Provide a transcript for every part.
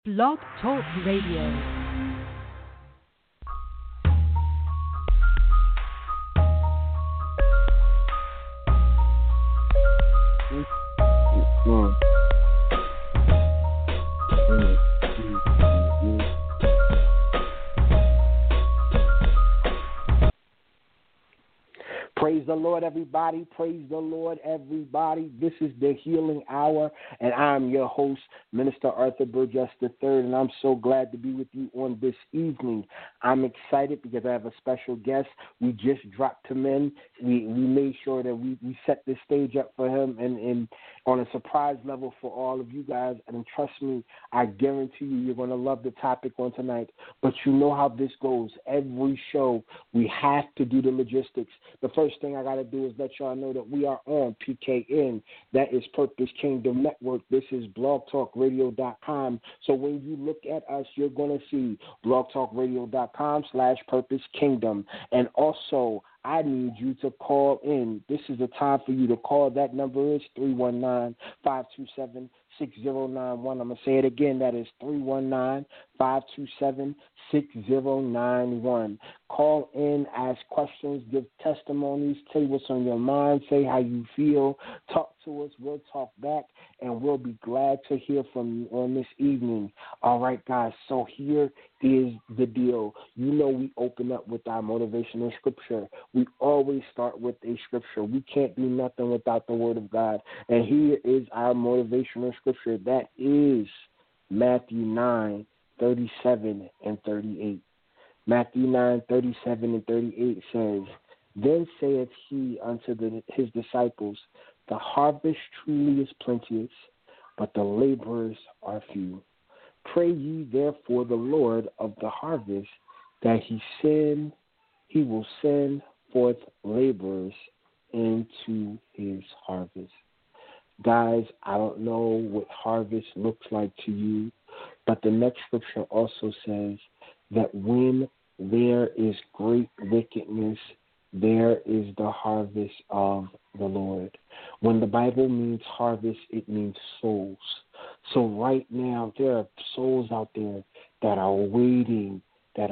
Blog Talk Radio. Praise the Lord, everybody. Praise the Lord, everybody. This is the Healing Hour, and I'm your host, Minister Arthur Burgess III, and I'm so glad to be with you on this evening. I'm excited because I have a special guest. We just dropped him in. We made sure that we set the stage up for him and on a surprise level for all of you guys. And trust me, I guarantee you're going to love the topic on tonight. But you know how this goes. Every show, we have to do the logistics. The first thing I got to do is let y'all know that we are on PKN. That is Purpose Kingdom Network. This is blogtalkradio.com. So when you look at us, you're going to see blogtalkradio.com/Purpose Kingdom. And also, I need you to call in. This is the time for you to call. That number is 319-527-6091. I'm going to say it again. That is 319-527-6091. Call in, ask questions, give testimonies, tell what's on your mind, say how you feel. Talk to us. We'll talk back, and we'll be glad to hear from you on this evening. All right, guys, so here is the deal. You know we open up with our motivational scripture. We always start with a scripture. We can't do nothing without the word of God. And here is our motivational scripture. That is Matthew 9:37 and 38. Matthew 9:37 and 38 says, "Then saith he unto his disciples, The harvest truly is plenteous, but the laborers are few. Pray ye therefore the Lord of the harvest that he will send forth laborers into his harvest." Guys, I don't know what harvest looks like to you, but the next scripture also says that when there is great wickedness, there is the harvest of the Lord. When the Bible means harvest, it means souls. So right now, there are souls out there that are waiting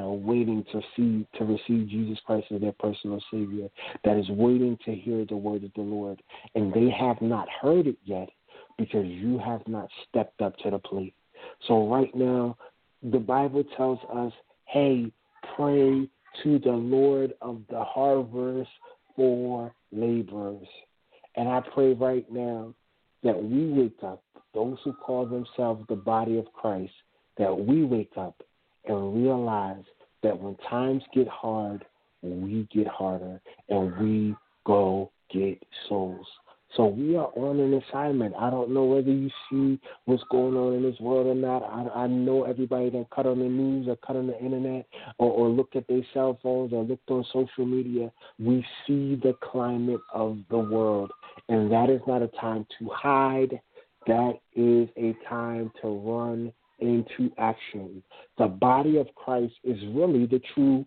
to receive Jesus Christ as their personal Savior, that is waiting to hear the word of the Lord. And they have not heard it yet because you have not stepped up to the plate. So right now, the Bible tells us, hey, pray to the Lord of the harvest for laborers. And I pray right now that we wake up, those who call themselves the body of Christ, that we wake up and realize that when times get hard, we get harder and we go get souls. So we are on an assignment. I don't know whether you see what's going on in this world or not. I know everybody that cut on the news or cut on the internet or looked at their cell phones or looked on social media. We see the climate of the world, and that is not a time to hide. That is a time to run into action. The body of Christ is really the true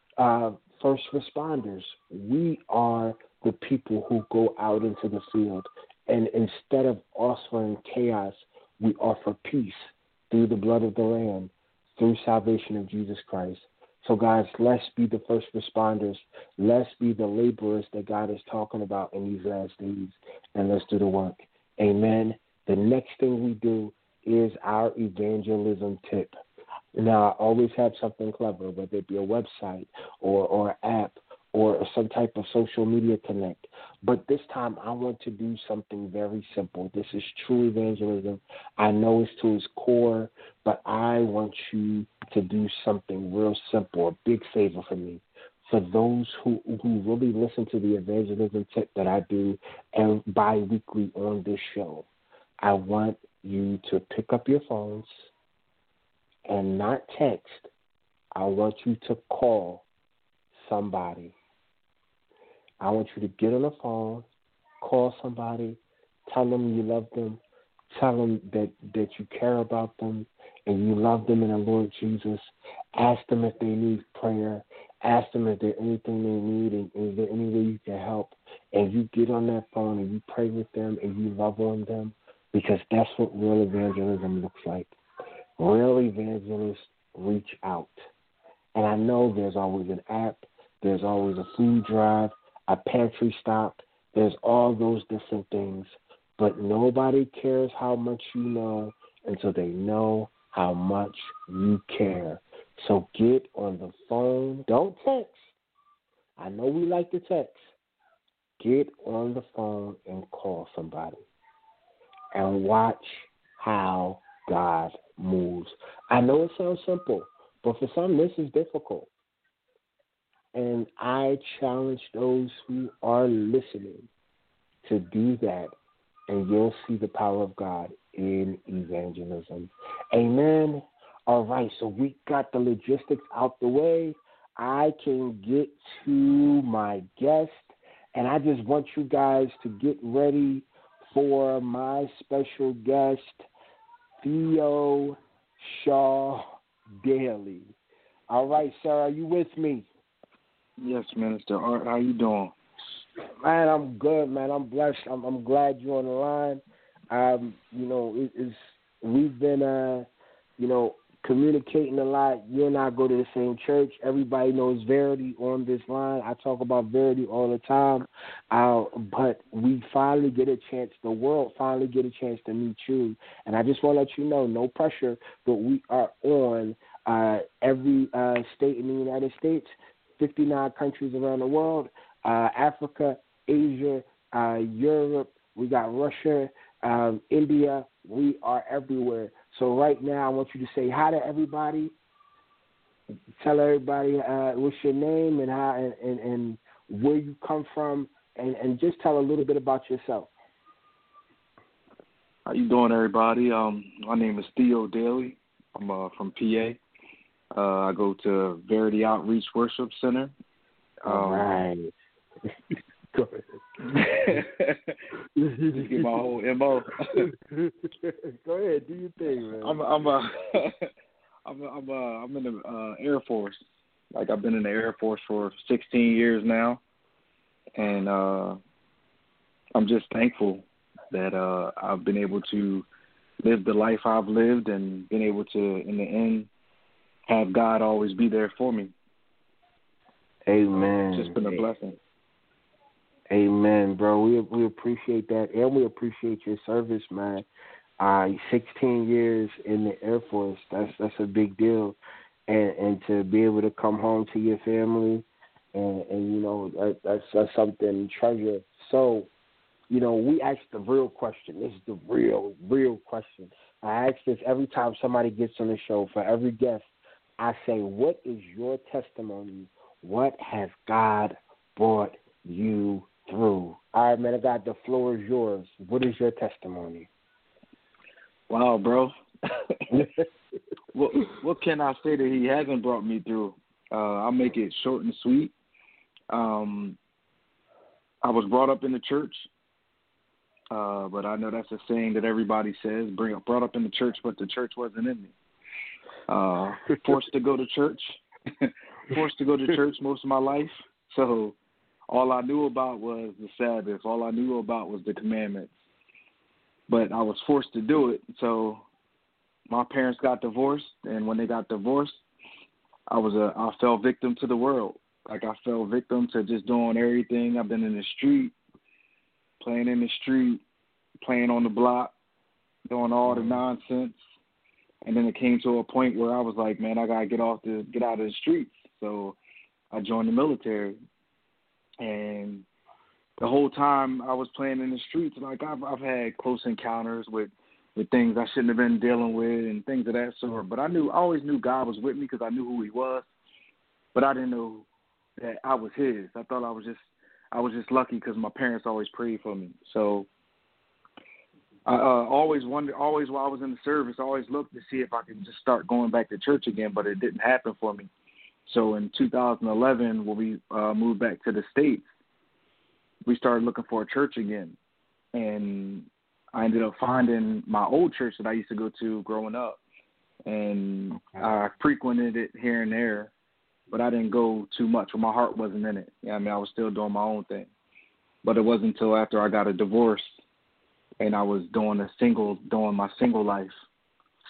first responders. We are the people who go out into the field, and instead of offering chaos, we offer peace through the blood of the Lamb, through salvation of Jesus Christ. So, guys, let's be the first responders. Let's be the laborers that God is talking about in these last days, and let's do the work. Amen. The next thing we do is our evangelism tip. Now, I always have something clever, whether it be a website or an app or some type of social media connect. But this time I want to do something very simple. This is true evangelism. I know it's to its core, but I want you to do something real simple, a big favor for me. For those who really listen to the evangelism tip that I do and bi-weekly on this show, I want you to pick up your phones and not text. I want you to call somebody. I want you to get on the phone, call somebody, tell them you love them, tell them that you care about them and you love them in the Lord Jesus. Ask them if they need prayer. Ask them if there's anything they need and is there any way you can help. And you get on that phone and you pray with them and you love on them, because that's what real evangelism looks like. Real evangelists reach out. And I know there's always an app, there's always a food drive, a pantry stock, there's all those different things. But nobody cares how much you know until they know how much you care. So get on the phone. Don't text. I know we like to text. Get on the phone and call somebody and watch how God moves. I know it sounds simple, but for some, this is difficult. And I challenge those who are listening to do that, and you'll see the power of God in evangelism. Amen. All right, so we got the logistics out the way. I can get to my guest, and I just want you guys to get ready for my special guest, Theo Shaw Daly. All right, sir, are you with me? Yes, Minister Art. How you doing? Man, I'm good, man. I'm blessed. I'm glad you're on the line. We've been, communicating a lot. You and I go to the same church. Everybody knows Verity on this line. I talk about Verity all the time. But we finally get a chance, the world finally get a chance to meet you. And I just want to let you know, no pressure, but we are on every state in the United States, 59 countries around the world, Africa, Asia, Europe. We got Russia, India. We are everywhere. So right now, I want you to say hi to everybody. Tell everybody what's your name and how and where you come from, and just tell a little bit about yourself. How you doing, everybody? My name is Theo Daly. I'm from PA. I go to Verity Outreach Worship Center. All right. Go ahead. Just get my whole MO. Go ahead, do your thing, man. I'm in the Air Force. Like, I've been in the Air Force for 16 years now, and I'm just thankful that I've been able to live the life I've lived and been able to, in the end, have God always be there for me. Amen. It's just been a blessing. Amen, bro. We appreciate that, and we appreciate your service, man. 16 years in the Air Force, that's a big deal, and to be able to come home to your family, and that's something treasure. So, we ask the real question. This is the real question. I ask this every time somebody gets on the show. For every guest, I say, what is your testimony? What has God brought you through? All right, man, I got the floor is yours. What is your testimony? Wow, bro. What can I say that he hasn't brought me through? I'll make it short and sweet. I was brought up in the church, but I know that's a saying that everybody says, brought up in the church, but the church wasn't in me. Forced to go to church. Forced to go to church most of my life. So all I knew about was the Sabbath. All I knew about was the commandments. But I was forced to do it. So my parents got divorced, and when they got divorced, I fell victim to the world. Like, I fell victim to just doing everything. I've been in the street, playing in the street, playing on the block, doing all the nonsense. And then it came to a point where I was like, man, I gotta get out of the streets. So I joined the military, and the whole time I was playing in the streets, like, I've had close encounters with things I shouldn't have been dealing with and things of that sort. But I always knew God was with me because I knew who He was. But I didn't know that I was His. I thought I was just lucky because my parents always prayed for me. So I always wondered, while I was in the service, I always looked to see if I could just start going back to church again, but it didn't happen for me. So in 2011, when we moved back to the States, we started looking for a church again. And I ended up finding my old church that I used to go to growing up. And I frequented it here and there, but I didn't go too much. My heart wasn't in it. I was still doing my own thing. But it wasn't until after I got a divorce and I was doing my single life,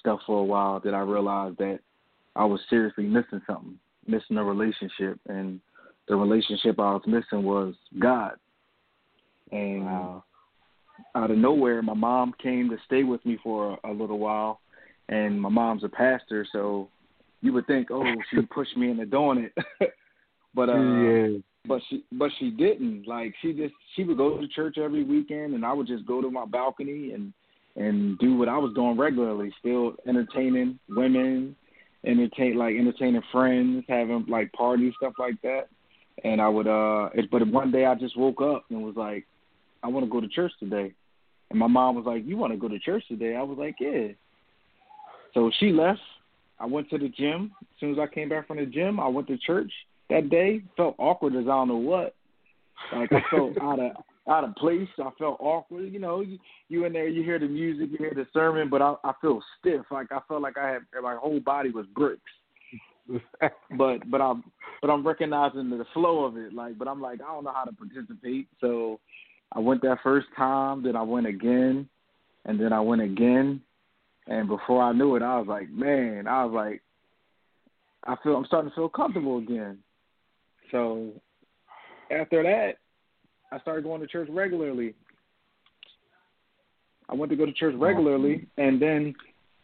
stuff for a while that I realized that I was seriously missing something, missing a relationship. And the relationship I was missing was God. And out of nowhere, my mom came to stay with me for a little while. And my mom's a pastor, so you would think, oh, she pushed me into doing it. But she didn't. Like, she would go to church every weekend, and I would just go to my balcony and do what I was doing regularly, still entertaining women, entertaining friends, having like parties, stuff like that. And I would but one day I just woke up and was like, I want to go to church today. And my mom was like, you want to go to church today? I was like, yeah. So she left. I went to the gym. As soon as I came back from the gym, I went to church that day. Felt awkward as I don't know what. Like, I felt out of place. I felt awkward. You know, you in there, you hear the music, you hear the sermon, but I feel stiff. Like, I felt like my whole body was bricks. but I'm recognizing the flow of it. Like, but I'm like, I don't know how to participate. So I went that first time, then I went again, and then I went again. And before I knew it, I was like, I'm starting to feel comfortable again. So after that, I started going to church regularly. I went to go to church regularly, and then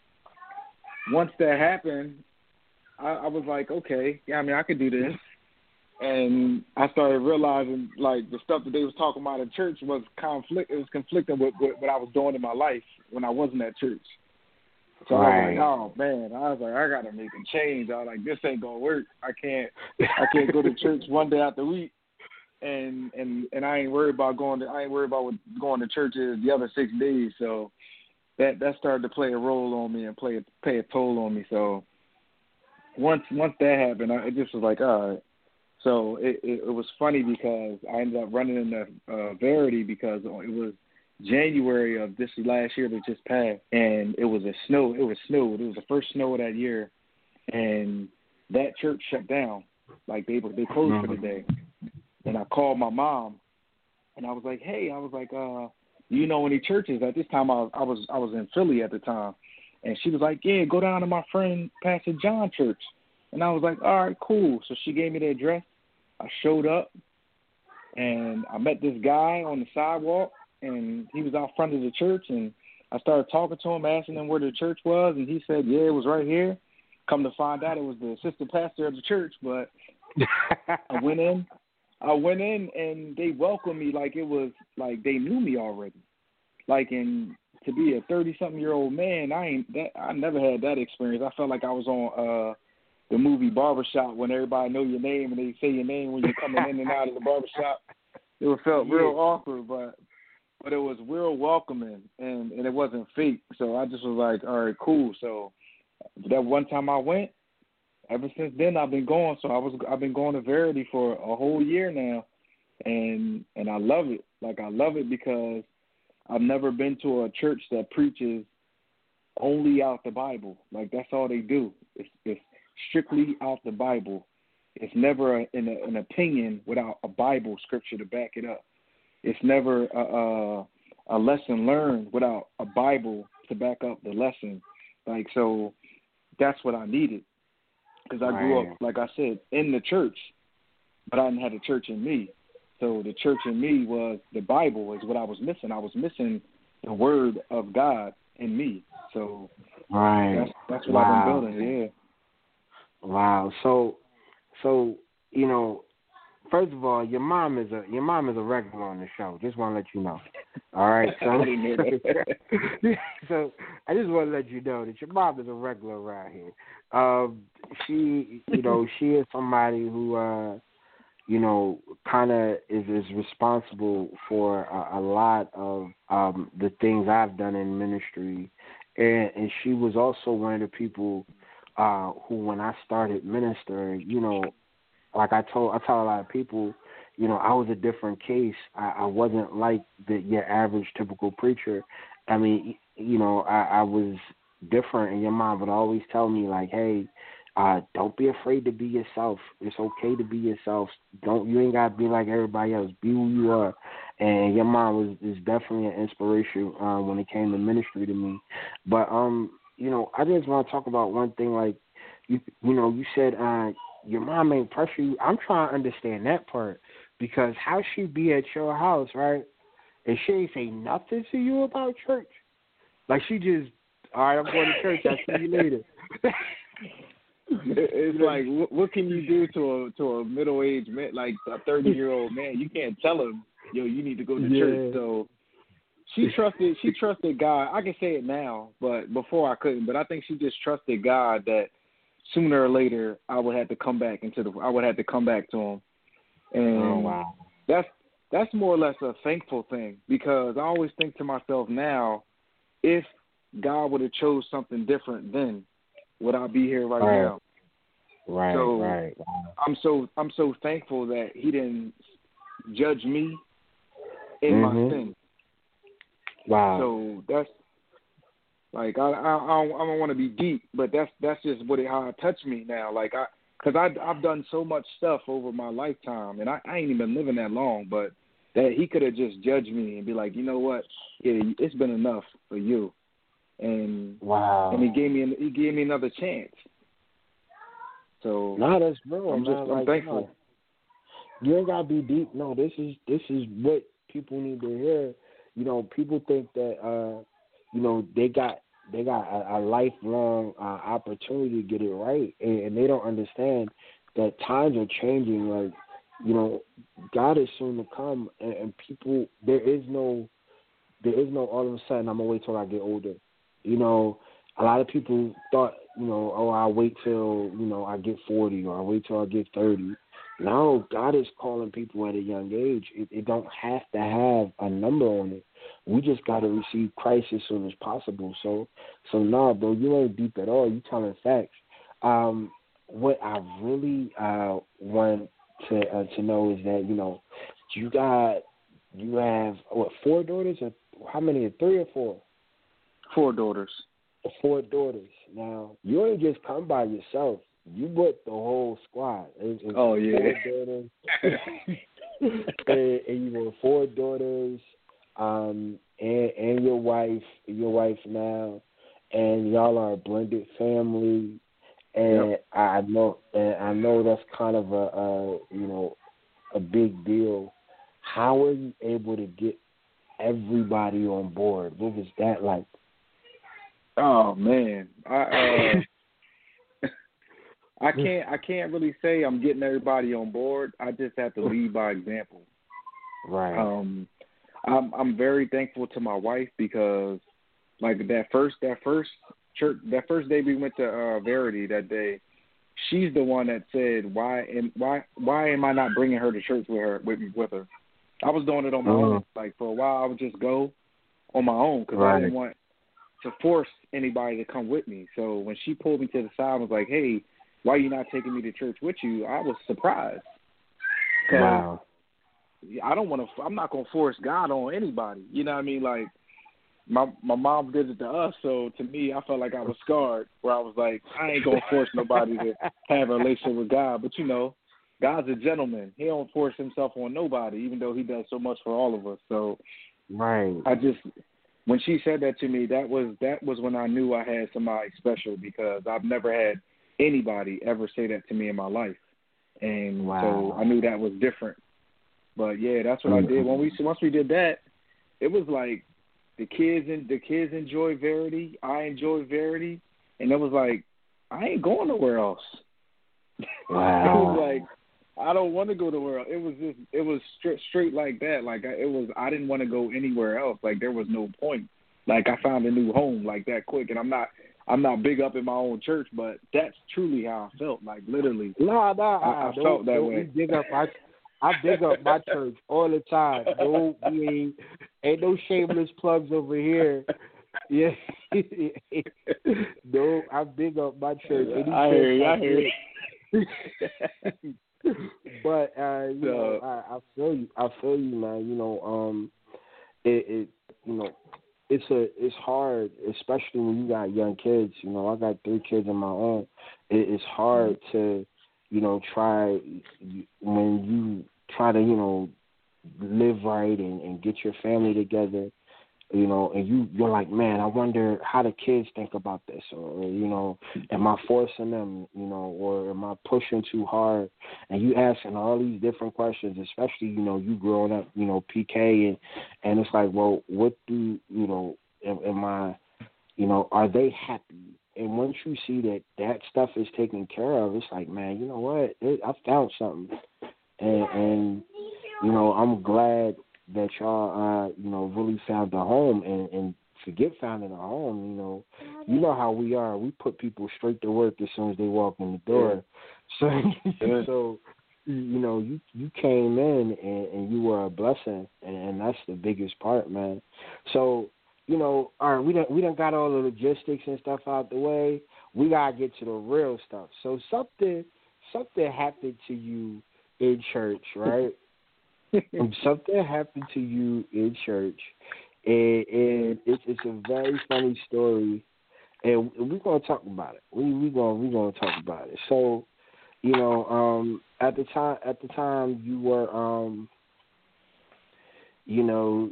once that happened, I was like, okay, yeah, I mean, I could do this. And I started realizing, like, the stuff that they was talking about in church was conflicting with what I was doing in my life when I wasn't at church. So I was like, oh man, I gotta make a change. I was like, this ain't gonna work. I can't go to church one day out the week, and I ain't worried about going to church the other 6 days. So that started to play a role on me and pay a toll on me. So once that happened, it just was like, all right. So it was funny because I ended up running into Verity because it was January of this last year that just passed, and it was snowed. It was the first snow of that year, and that church shut down. Like, they closed for the day. And I called my mom, and I was like, hey, do you know any churches? At this time, I was in Philly at the time, and she was like, yeah, go down to my friend Pastor John church. And I was like, all right, cool. So she gave me the address. I showed up, and I met this guy on the sidewalk, and he was out front of the church, and I started talking to him, asking him where the church was, and he said, yeah, it was right here. Come to find out, it was the assistant pastor of the church, but I went in, and they welcomed me like it was like they knew me already. Like, and to be a 30-something-year-old man, I never had that experience. I felt like I was on the movie Barbershop when everybody know your name and they say your name when you're coming in and out of the barbershop. It felt real awkward, but it was real welcoming, and it wasn't fake. So I just was like, all right, cool. So that one time I went, ever since then I've been going. So I've been going to Verity for a whole year now, and I love it. Like, I love it because I've never been to a church that preaches only out the Bible. Like, that's all they do. It's strictly out the Bible. It's never an opinion without a Bible scripture to back it up. It's never a lesson learned without a Bible to back up the lesson. Like, so that's what I needed. Because I grew up, like I said, in the church, but I didn't have the church in me. So the church in me was the Bible is what I was missing. I was missing the word of God in me. So that's what I've been building, yeah. Wow. So you know, first of all, your mom is a regular on the show. Just want to let you know. All right. So I just want to let you know that your mom is a regular around here. She is somebody who kind of is responsible for a lot of the things I've done in ministry, and she was also one of the people who, when I started ministering, like I tell a lot of people, I was a different case. I wasn't like your average typical preacher. I mean, I was different, and your mom would always tell me, like, hey, don't be afraid to be yourself. It's okay to be yourself. You ain't gotta be like everybody else. Be who you are. And your mom is definitely an inspiration when it came to ministry to me. But I just want to talk about one thing. Like, you said your mom ain't pressure you. I'm trying to understand that part because how she be at your house, right? And she ain't say nothing to you about church. Like she just, all right, I'm going to church. I'll see you later. It's like, what can you do to a middle-aged man, like a 30-year-old man? You can't tell him, yo, you need to go to church. So she trusted God. I can say it now, but before I couldn't. But I think she just trusted God that sooner or later I would have to come back to him. And oh, wow. That's more or less a thankful thing because I always think to myself now, if God would have chose something different then, would I be here right now? Right, so right. I'm so thankful that he didn't judge me in my sin. Wow. So that's like I don't want to be deep, but that's just how it touched me now. Like because I've done so much stuff over my lifetime, and I ain't even been living that long, but that he could have just judged me and be like, you know what? Yeah, it's been enough for you. And wow. And he gave me another chance. So no, that's real. I'm thankful. You ain't gotta be deep. No, this is what people need to hear. People think that they got a lifelong opportunity to get it right, and they don't understand that times are changing. Like God is soon to come, and people there is no all of a sudden I'm gonna wait till I get older. A lot of people thought, I'll wait till, I get 40 or I'll wait till I get 30. No, God is calling people at a young age. It don't have to have a number on it. We just got to receive Christ as soon as possible. So no, bro, you ain't deep at all. You telling facts. What I really want to know is that, you have, 4 daughters? Or how many? 3 or 4? 4 daughters. 4 daughters. Now, you ain't just come by yourself. You brought the whole squad. It's yeah. 4 daughters. and you were 4 daughters, and your wife now, and y'all are a blended family. And yep. I know that's kind of a big deal. How are you able to get everybody on board? What was that like? Oh man, I can't really say I'm getting everybody on board. I just have to lead by example. Right. I'm very thankful to my wife because like that first day we went to Verity that day, she's the one that said why am I not bringing her to church with her? I was doing it on my own. Like for a while I would just go on my own because I didn't want to force anybody to come with me. So when she pulled me to the side and was like, hey, why are you not taking me to church with you? I was surprised. Wow. I'm not going to force God on anybody. You know what I mean? Like my mom did it to us. So to me, I felt like I was scarred where I was like, I ain't going to force nobody to have a relationship with God. But God's a gentleman. He don't force himself on nobody, even though he does so much for all of us. So right. When she said that to me, that was when I knew I had somebody special because I've never had anybody ever say that to me in my life, and so I knew that was different. But yeah, that's what I did. Once we did that, it was like the kids enjoy Verity, I enjoy Verity, and it was like I ain't going nowhere else. Wow. It was like I don't want to go nowhere else. It was straight like that. Like I didn't want to go anywhere else. Like there was no point. Like I found a new home like that quick, and I'm not big up in my own church, but that's truly how I felt. Like literally, I felt that way. I big up my church all the time. No, we ain't no shameless plugs over here. Yeah, no, I big up my church. I hear you. But I feel you, man. It's hard, especially when you got young kids. I got 3 kids of my own. It's hard to, try when you try to, live right and get your family together. you know, and you're like, man, I wonder how the kids think about this, or you know, am I forcing them, you know, or am I pushing too hard? And you asking all these different questions, especially, you know, you growing up, you know, PK, and it's like, well, what do, you know, am I, you know, are they happy? And once you see that stuff is taken care of, it's like, man, you know what, I found something, and you know, I'm glad that y'all, you know, really found a home, and forget finding a home, you know how we are. We put people straight to work as soon as they walk in the door. So, so you know, you came in and you were a blessing, and that's the biggest part, man. So, you know, all right, we done got all the logistics and stuff out the way. We gotta get to the real stuff. So something happened to you in church, right? Something happened to you in church, and it's a very funny story, and we're gonna talk about it. We're gonna talk about it. So, you know, at the time you were, you know,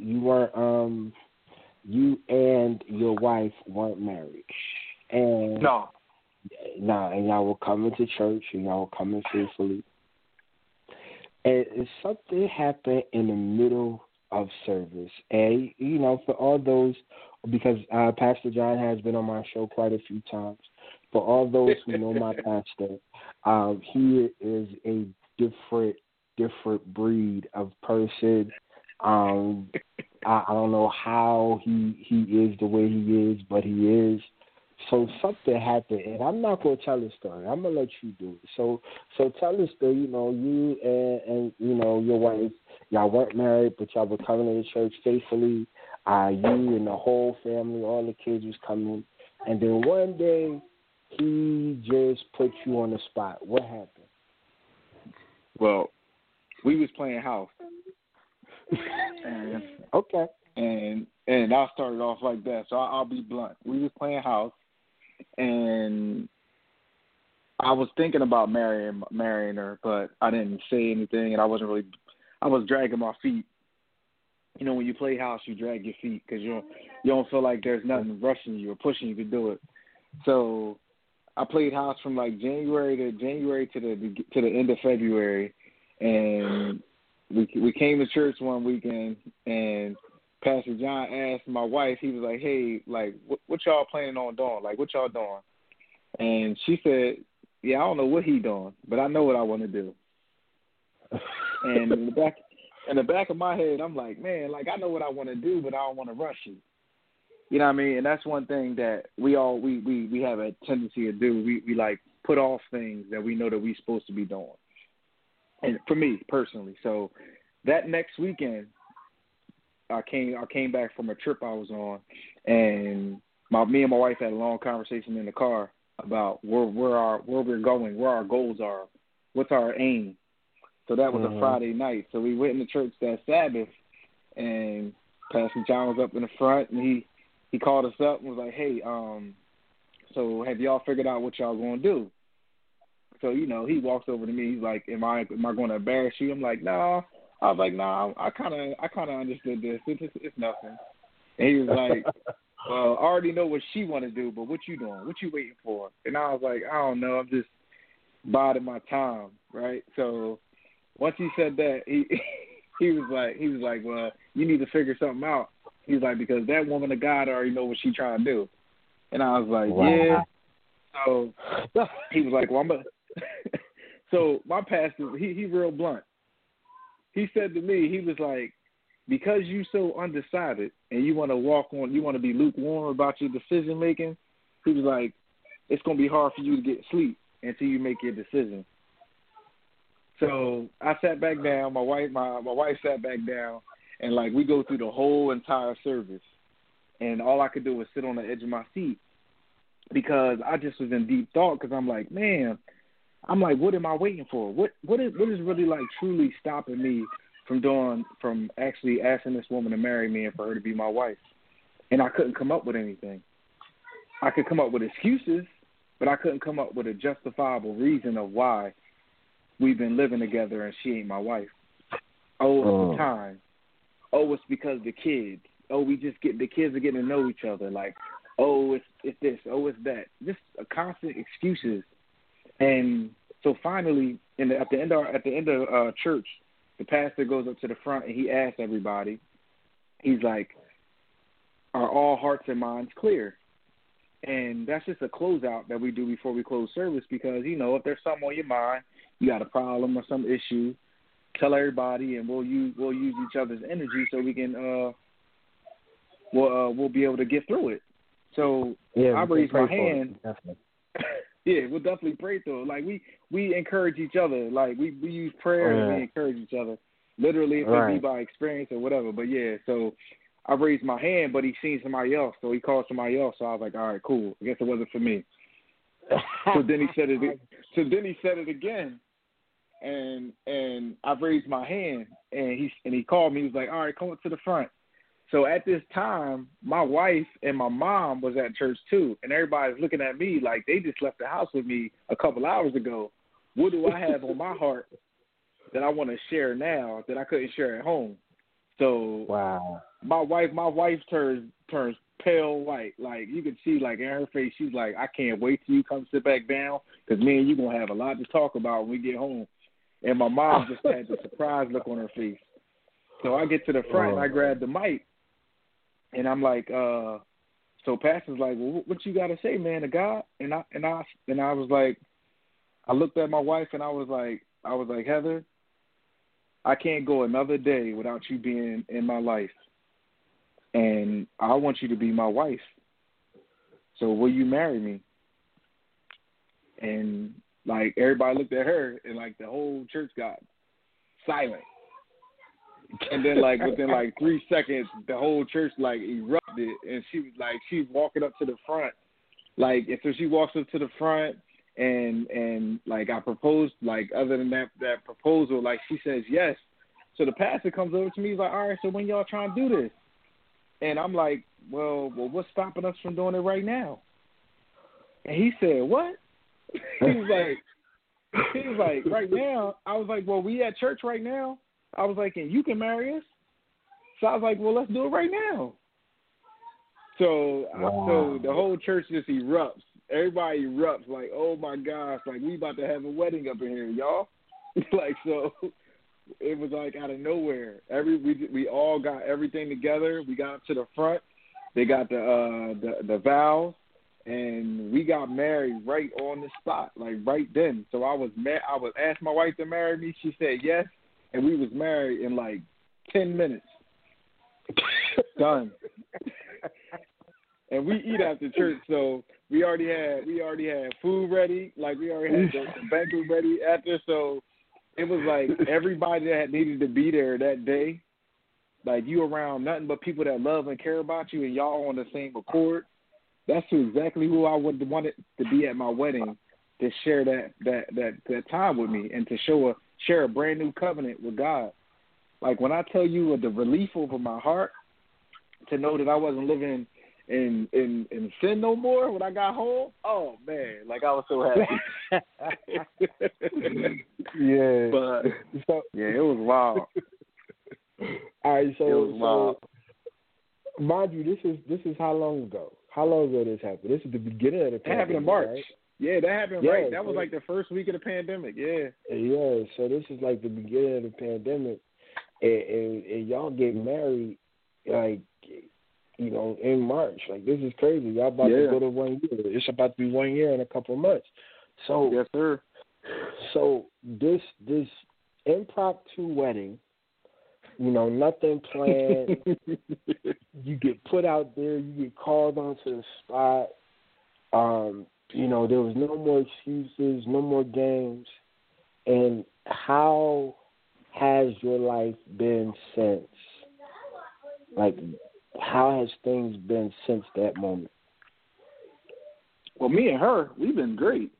you and your wife weren't married, and No, and y'all were coming to church, and y'all were coming faithfully. And something happened in the middle of service. And, you know, for all those, because Pastor John has been on my show quite a few times, for all those who know my pastor, he is a different breed of person. I don't know how he is the way he is, but he is. So something happened, and I'm not going to tell the story. I'm going to let you do it. So tell the story. You know, you and you know, your wife, y'all weren't married, but y'all were coming to the church faithfully. You and the whole family, all the kids was coming. And then one day, he just put you on the spot. What happened? well, we was playing house. And, Okay. And I started off like that, so I'll be blunt. We was playing house, and I was thinking about marrying her, but I didn't say anything, and I was dragging my feet. You know, when you play house, you drag your feet because you don't feel like there's nothing rushing you or pushing you to do it. So I played house from like January to the end of February, and we came to church one weekend, and Pastor John asked my wife, he was like, hey, like, what y'all planning on doing? Like, what y'all doing? And she said, yeah, I don't know what he doing, but I know what I want to do. And in the back of my head, I'm like, man, like, I know what I want to do, but I don't want to rush it. You know what I mean? And that's one thing that we have a tendency to do. We like put off things that we know that we're supposed to be doing. And for me personally, so that next weekend, I came back from a trip I was on, and me and my wife had a long conversation in the car about where we're going, where our goals are, what's our aim. So that was a Friday night. So we went into church that Sabbath, and Pastor John was up in the front, and he called us up and was like, hey, so have y'all figured out what y'all going to do? So, you know, he walks over to me. He's like, am I going to embarrass you? I'm like, no. I was like, no, I kind of understood this. It's nothing. And he was like, well, I already know what she want to do, but what you doing? What you waiting for? And I was like, I don't know. I'm just biding my time, right? So once he said that, he was like, well, you need to figure something out. He's like, because that woman of God already know what she trying to do. And I was like, wow. Yeah. So he was like, well, so my pastor, he real blunt. He said to me, he was like, because you so undecided and you want to be lukewarm about your decision making, he was like, it's going to be hard for you to get sleep until you make your decision. So I sat back down. My wife sat back down, and like we go through the whole entire service, and all I could do was sit on the edge of my seat because I just was in deep thought. Because I'm like, man, what am I waiting for? What is really like truly stopping me from actually asking this woman to marry me and for her to be my wife? And I couldn't come up with anything. I could come up with excuses, but I couldn't come up with a justifiable reason of why we've been living together and she ain't my wife. Oh, it's the time. Oh, it's because the kids. we just the kids are getting to know each other. Like, oh, it's this, oh, it's that. Just constant excuses. And so finally, at the end of church, the pastor goes up to the front and he asks everybody. He's like, "Are all hearts and minds clear?" And that's just a closeout that we do before we close service, because if there's something on your mind, you got a problem or some issue, tell everybody, and we'll use each other's energy so we can we'll be able to get through it. So I raised my hand. Yeah, we'll definitely pray through it. Like we encourage each other. Like we use prayer and we encourage each other. Literally, it could be by experience or whatever. But yeah, so I raised my hand, but he seen somebody else, so he called somebody else. So I was like, all right, cool. I guess it wasn't for me. So then he said it. So then he said it again, and I raised my hand, and he called me. He was like, all right, come up to the front. So at this time, my wife and my mom was at church too, and everybody's looking at me like they just left the house with me a couple hours ago. What do I have on my heart that I want to share now that I couldn't share at home? So wow, my wife turns pale white. Like you could see, like in her face, she's like, I can't wait till you come sit back down, because me and you gonna have a lot to talk about when we get home. And my mom just had the surprise look on her face. So I get to the front and I grab the mic. And I'm like, so pastor's like, well, what you got to say, man, to God? And I was like, I looked at my wife and I was like, Heather, I can't go another day without you being in my life. And I want you to be my wife. So will you marry me? And like everybody looked at her and like the whole church got silent. And then, like, within, 3 seconds, the whole church, erupted. And she was walking up to the front. And so she walks up to the front, and I proposed, other than that proposal, she says yes. So the pastor comes over to me. He's like, all right, so when y'all trying to do this? And I'm like, well, what's stopping us from doing it right now? And he said, what? He was like, right now? I was like, well, we at church right now. I was like, and you can marry us? So I was like, well, let's do it right now. So so the whole church just erupts. Everybody erupts like, oh, my gosh, we about to have a wedding up in here, y'all. So it was out of nowhere. We all got everything together. We got up to the front. They got the vows, and we got married right on the spot, right then. So I was asked my wife to marry me. She said yes. And we was married in 10 minutes. Done. And we eat after church, so we already had food ready. We already had the banquet ready after. So it was everybody that needed to be there that day. You around nothing but people that love and care about you, and y'all on the same accord. That's exactly who I would wanted to be at my wedding, to share that time with me, and to share a brand new covenant with God. When I tell you the relief over my heart to know that I wasn't living in sin no more when I got home. Oh man, I was so happy. Yeah. But it was wild. All right, so it was wild. So, mind you, this is how long ago? How long ago this happened? This is the beginning of the pandemic. It happened in March. Right? Yeah, that happened right. That was the first week of the pandemic. Yeah. Yeah. So this is the beginning of the pandemic, and y'all get married in March. This is crazy. Y'all about to go to 1 year. It's about to be 1 year in a couple of months. So yes, sir. So this impromptu wedding, nothing planned. You get put out there. You get called onto the spot. There was no more excuses, no more games. And how has your life been since? How has things been since that moment? Well, me and her, we've been great.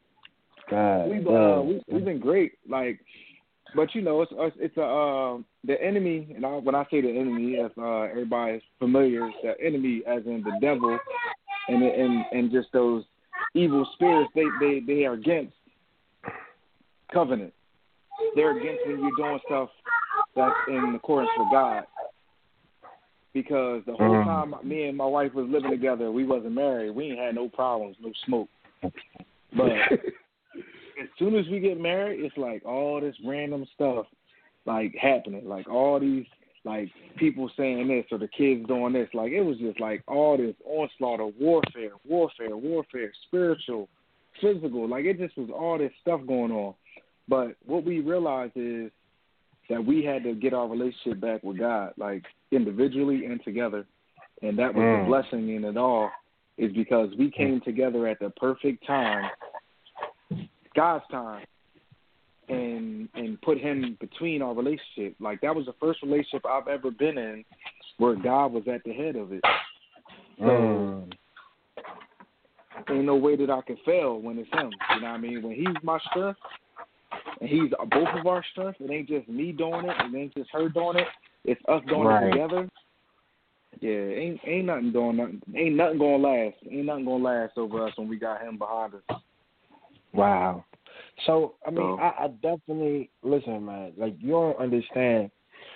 We've been great. But it's the enemy, and when I say the enemy, if everybody's familiar, it's the enemy as in the devil, and just those evil spirits. They are against covenant. They're against when you're doing stuff that's in accordance with God. because the whole time me and my wife was living together, we wasn't married. We ain't had no problems, no smoke. But as soon as we get married, it's like all this random stuff like happening, like all these like people saying this or the kids doing this. Like it was just like all this onslaught of warfare, spiritual, physical. Like it just was all this stuff going on. But what we realized is that we had to get our relationship back with God, like individually and together. And that was the blessing in it all, is because we came together at the perfect time, God's time, and put him between our relationship. Like that was the first relationship I've ever been in where God was at the head of it. So ain't no way that I can fail when it's him. You know what I mean? When he's my strength and he's both of our strength, it ain't just me doing it, it ain't just her doing it, it's us doing it together. Yeah, ain't nothing gonna last. Ain't nothing gonna last over us when we got him behind us. Wow. So, I mean, I definitely, listen, man, like, you don't understand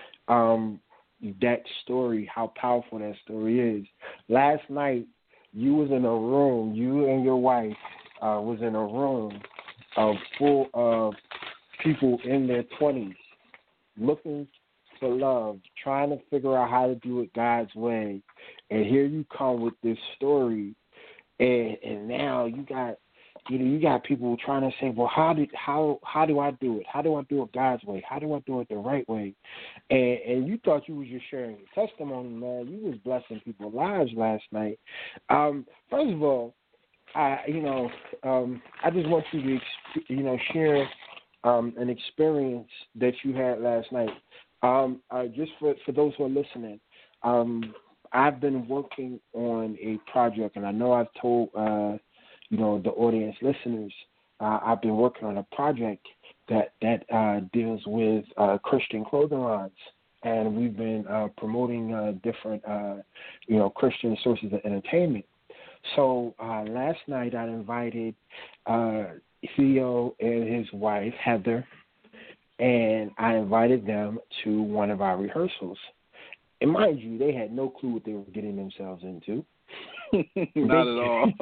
that story, how powerful that story is. Last night, you was in a room, you and your wife was in a room full of people in their 20s looking for love, trying to figure out how to do it God's way. And here you come with this story, and now you got people trying to say, well, how do I do it? How do I do it God's way? How do I do it the right way? And you thought you was just sharing your testimony, man. You was blessing people's lives last night. First of all, I just want you to share an experience that you had last night. Just for those who are listening, I've been working on a project, and I know I've told the audience listeners, I've been working on a project that deals with Christian clothing lines, and we've been promoting different Christian sources of entertainment. So last night I invited Theo and his wife Heather, and I invited them to one of our rehearsals. And mind you, they had no clue what they were getting themselves into. Not at all.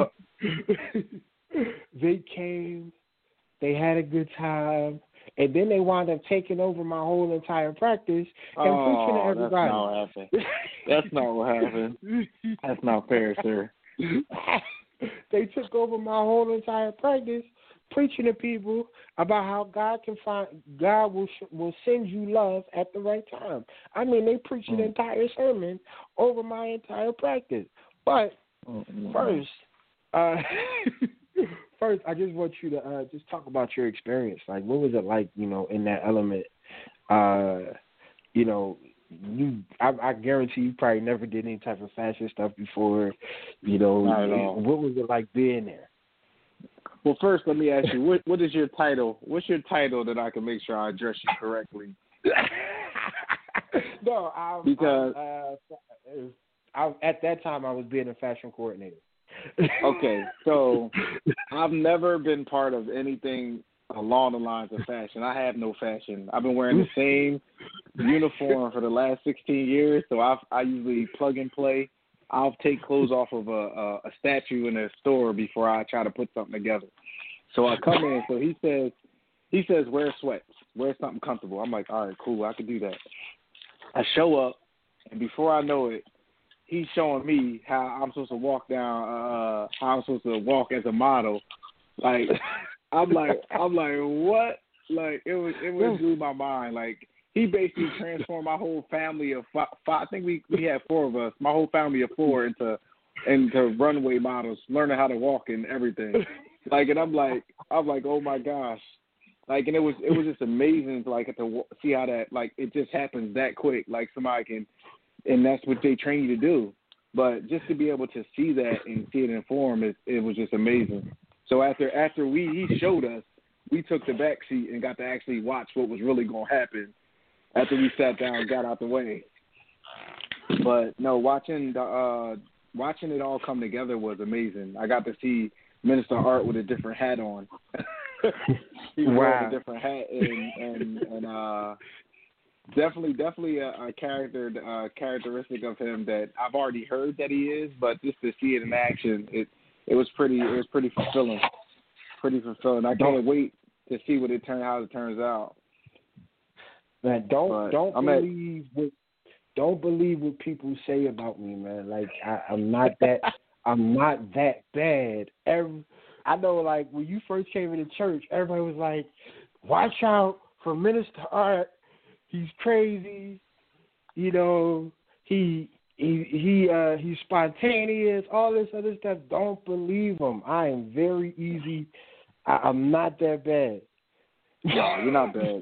They came, they had a good time, and then they wound up taking over my whole entire practice and preaching to everybody. That's not what happened. That's not fair, sir. They took over my whole entire practice, preaching to people about how God will send you love at the right time. I mean, they preached an entire sermon over my entire practice. But first, I just want you to just talk about your experience. Like, what was it like, in that element? I guarantee you probably never did any type of fashion stuff before. Not at all. What was it like being there? Well, first, let me ask you, what is your title? What's your title that I can make sure I address you correctly? No, because at that time I was being a fashion coordinator. Okay, so I've never been part of anything along the lines of fashion. I have no fashion. I've been wearing the same uniform for the last 16 years, so I usually plug and play. I'll take clothes off of a statue in a store before I try to put something together. So I come in, so he says wear sweats, wear something comfortable. I'm like, all right, cool, I can do that. I show up, and before I know it, he's showing me how I'm supposed to walk down, how I'm supposed to walk as a model. Like, I'm like, what? Like, it blew my mind. Like, he basically transformed my whole family of five. I think we had four of us. My whole family of four into runway models, learning how to walk and everything. Like, and I'm like, oh my gosh. Like, and it was just amazing to see how that, like, it just happens that quick. Like, somebody can, and that's what they train you to do. But just to be able to see that and see it in form, it was just amazing. So after he showed us, we took the back seat and got to actually watch what was really going to happen after we sat down and got out the way. But no, watching it all come together was amazing. I got to see Minister Art with a different hat on. He was wearing a different hat, and definitely a characteristic of him that I've already heard that he is, but just to see it in action, it was pretty fulfilling. Pretty fulfilling. I can't wait to see how it turns out. Man, don't believe what people say about me, man. Like I'm not that bad. I know, like when you first came into church, everybody was like, "Watch out for Minister Art. He's crazy. You know, he's spontaneous. All this other stuff. Don't believe him. I am very easy. I'm not that bad." No, you're not bad.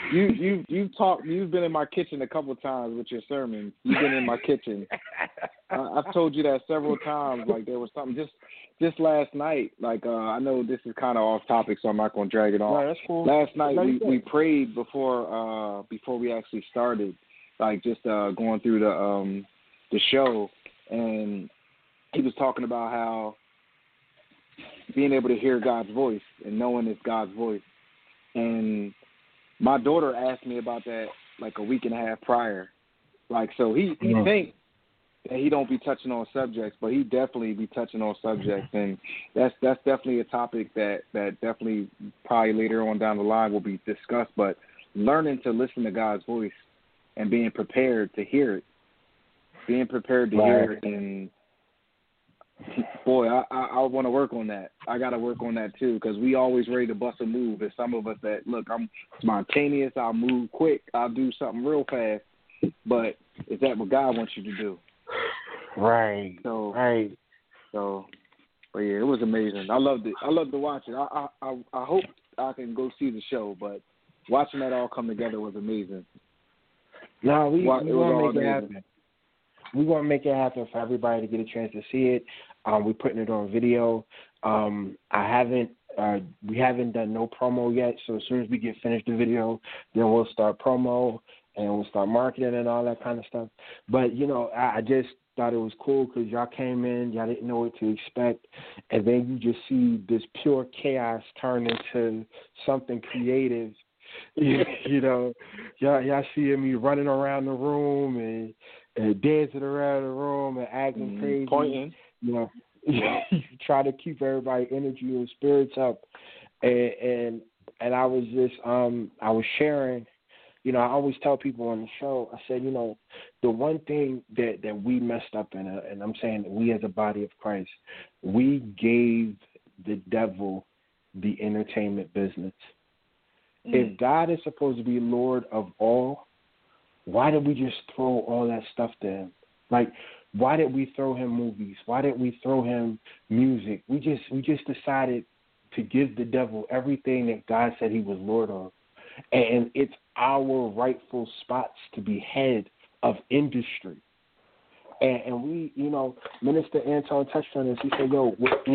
You've been in my kitchen a couple of times with your sermons. You've been in my kitchen. I've told you that several times. Like there was something just last night. Like I know this is kind of off topic, so I'm not going to drag it on. No, that's cool. Last night we prayed before we actually started. Like just going through the show, and he was talking about how being able to hear God's voice and knowing it's God's voice. And my daughter asked me about that like a week and a half prior. Like, so he thinks that he don't be touching on subjects, but he definitely be touching on subjects. And that's definitely a topic that definitely probably later on down the line will be discussed. But learning to listen to God's voice and being prepared to hear it. Being prepared to hear it. And boy, I want to work on that. I got to work on that too, because we always ready to bust a move. There's some of us that, look, I'm spontaneous. I'll move quick. I'll do something real fast. But is that what God wants you to do? Right. So, right. So, but yeah, it was amazing. I loved it. I loved to watch it. I hope I can go see the show, but watching that all come together was amazing. No, we want to make it happen. We want to make it happen for everybody to get a chance to see it. We're putting it on video. We haven't done no promo yet, so as soon as we get finished the video, then we'll start promo and we'll start marketing and all that kind of stuff. But, you know, I just thought it was cool because y'all came in, y'all didn't know what to expect, and then you just see this pure chaos turn into something creative. You know, y'all seeing me running around the room and dancing around the room and acting crazy, pointing. You know, you try to keep everybody energy and spirits up, and I was just I was sharing. You know, I always tell people on the show, I said, you know, the one thing that we messed up in, and I'm saying that we as a body of Christ, we gave the devil the entertainment business. If God is supposed to be Lord of all, why did we just throw all that stuff to him? Like, why did we throw him movies? Why did we throw him music? We just decided to give the devil everything that God said he was Lord of. And it's our rightful spots to be head of industry. And we, you know, Minister Anton touched on this. He said, yo,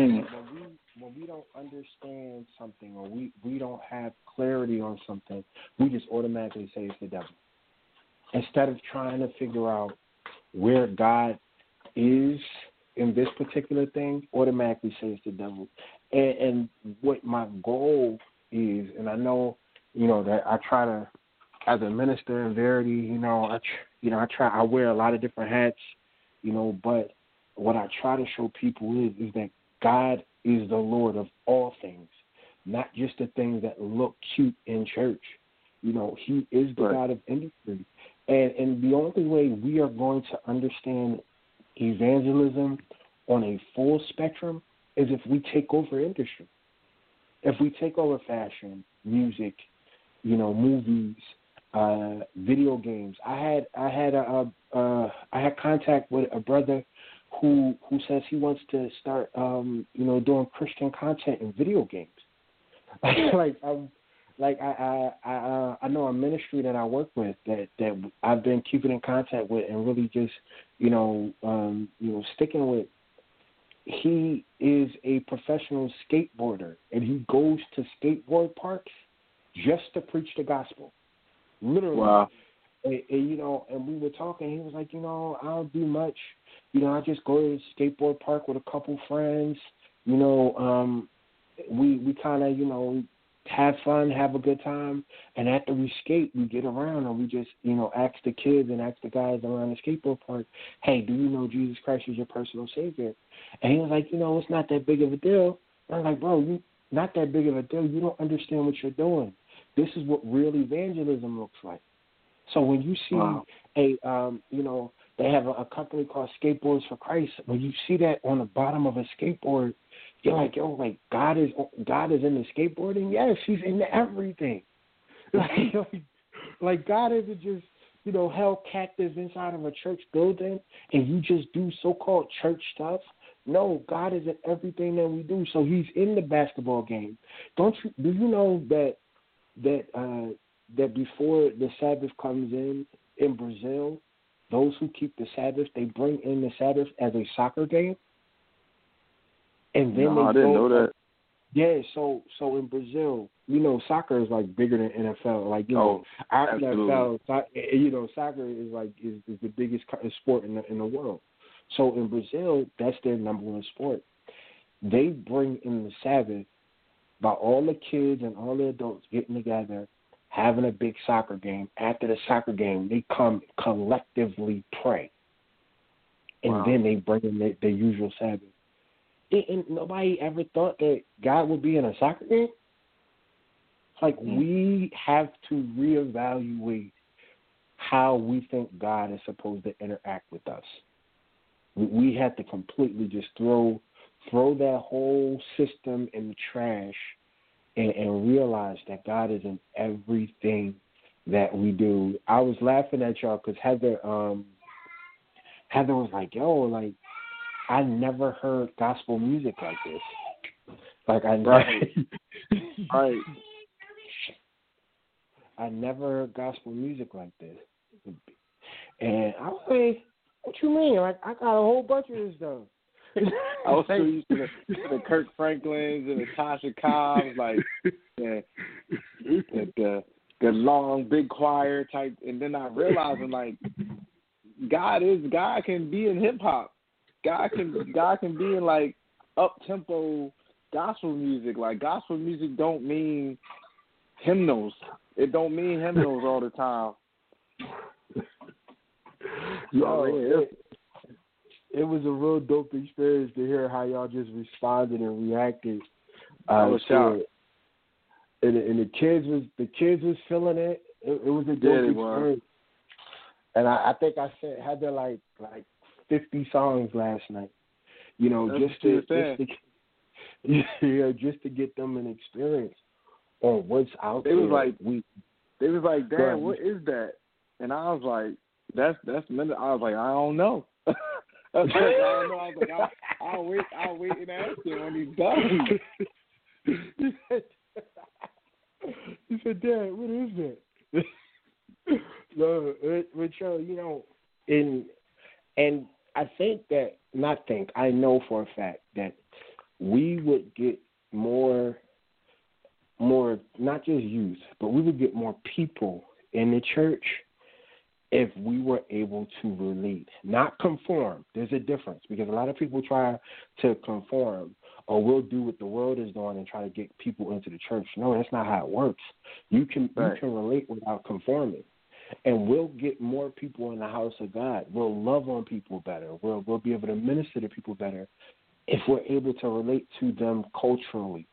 when we don't understand something or we don't have clarity on something, we just automatically say it's the devil. Instead of trying to figure out where God is in this particular thing, automatically say it's the devil. And what my goal is, and I know, you know, that I try to, as a minister in Verity, you know, I wear a lot of different hats, you know, but what I try to show people is that God is the Lord of all things, not just the things that look cute in church. You know, he is the God of industry. And the only way we are going to understand evangelism on a full spectrum is if we take over industry. If we take over fashion, music, you know, movies, video games. I had contact with a brother who says he wants to start, you know, doing Christian content in video games. I know a ministry that I work with that I've been keeping in contact with and really just, sticking with. He is a professional skateboarder, and he goes to skateboard parks just to preach the gospel. Literally. Wow. And we were talking. He was like, I don't do much. I just go to the skateboard park with a couple friends. We kind of, have fun, have a good time, and after we skate, we get around and we just, ask the kids and ask the guys around the skateboard park, hey, do you know Jesus Christ is your personal Savior? And he was like, it's not that big of a deal. And I was like, bro, you not that big of a deal. You don't understand what you're doing. This is what real evangelism looks like. So when you see they have a company called Skateboards for Christ. When you see that on the bottom of a skateboard, you're like, yo, like God is in the skateboarding. Yes, He's in everything. Like God isn't just held captive inside of a church building and you just do so-called church stuff. No, God is in everything that we do. So He's in the basketball game. Do you know that before the Sabbath comes in Brazil, those who keep the Sabbath, they bring in the Sabbath as a soccer game? And then I didn't know that. Yeah, so in Brazil, soccer is like bigger than NFL. Like our NFL, soccer is the biggest sport in the world. So in Brazil, that's their number one sport. They bring in the Sabbath by all the kids and all the adults getting together, having a big soccer game. After the soccer game, they come collectively pray, and then they bring in their usual Sabbath. And nobody ever thought that God would be in a soccer game. It's like we have to reevaluate how we think God is supposed to interact with us. We have to completely just throw that whole system in the trash and realize that God is in everything that we do. I was laughing at y'all because Heather was like, yo, like, I never heard gospel music like this. Like I never heard gospel music like this. And I was like, what you mean? Like I got a whole bunch of this stuff. I was so used to the Kirk Franklins and the Tasha Cobbs, like the long big choir type, and then I realized like God can be in hip hop. God can be in like up tempo gospel music. Like gospel music don't mean hymnals. It don't mean hymnals all the time. It was a real dope experience to hear how y'all just responded and reacted. I was shocked. And the kids was feeling it. It was a dope experience. And I think I had to like 50 songs last night. Just to get them an experience on what's out there. They was like, Dad, what is that? And I was like, that's minute. I was like, I don't know. I was like, I'll wait and ask him when he's done. He said, Dad, what is that? No, but and I know for a fact that we would get more, not just youth, but we would get more people in the church if we were able to relate, not conform. There's a difference because a lot of people try to conform or will do what the world is doing and try to get people into the church. No, that's not how it works. You can relate without conforming. And we'll get more people in the house of God. We'll love on people better. We'll be able to minister to people better if we're able to relate to them culturally.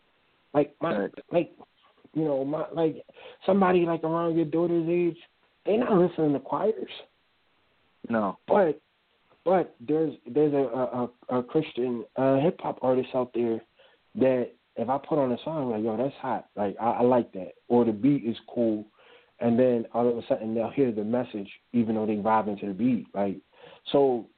Somebody like around your daughter's age, they're not listening to choirs. No. But there's a Christian hip hop artist out there that if I put on a song, like, yo, that's hot. Like I like that. Or the beat is cool. And then all of a sudden they'll hear the message even though they vibe into the beat. Like so